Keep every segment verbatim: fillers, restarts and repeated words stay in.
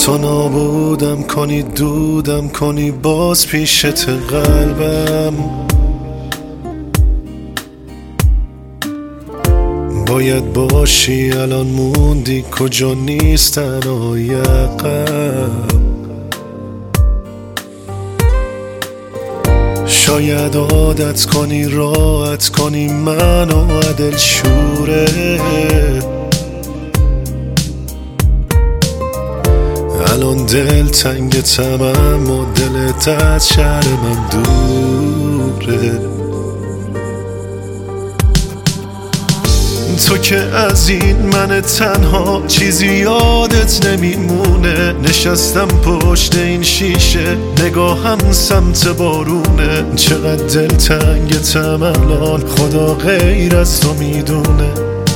تو نابودم کنی دودم کنی باز پیشت قلبم. باید باشی الان موندی کجا نیستن آیقم. شاید عادت کنی راحت کنی منو عدل شوره. الان دل تنگ تمام و دلت از شهر من دوره. تو که از این من تنها چیزی یادت نمیمونه. نشستم پشت این شیشه نگاهم سمت بارونه. چقدر دل تنگتم الان خدا غیر از تو میدونه.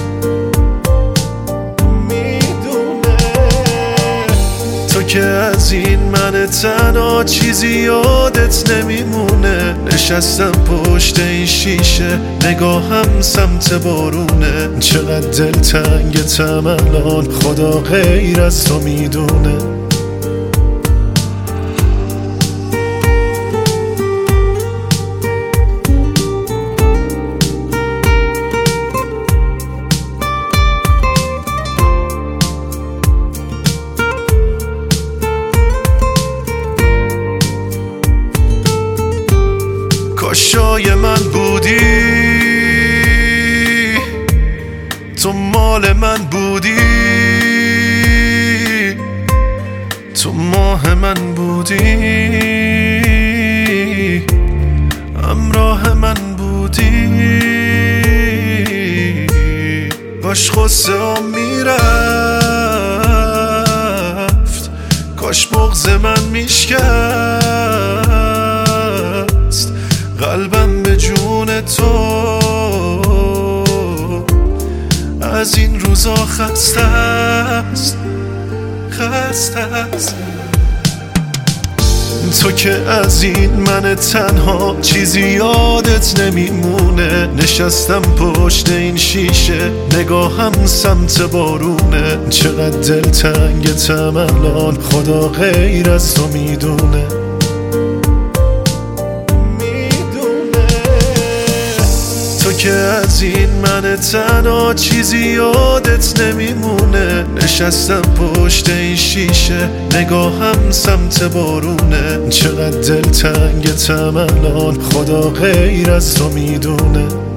که از این من تنها چیزی یادت نمیمونه. نشستم پشت این شیشه نگاهم سمت بارونه. چقدر دل تنگتم الان خدا غیر از تو میدونه. کاشای من بودی تو مال من بودی. تو ماه من بودی همراه من بودی. کاش غصه ها میرفت کاش بغض من میشکست. قلبم به جون تو از این روزا خسته است خسته است. تو که از این من تنها چیزی یادت نمیمونه. نشستم پشت این شیشه نگاهم سمت بارونه. چقدر دل تنگتم الان خدا غیر از تو میدونه. که از این من تنها چیزی یادت نمیمونه. نشستم پشت این شیشه نگاهم سمت بارونه. چقدر دل تنگتم الان خدا غیر از تو میدونه.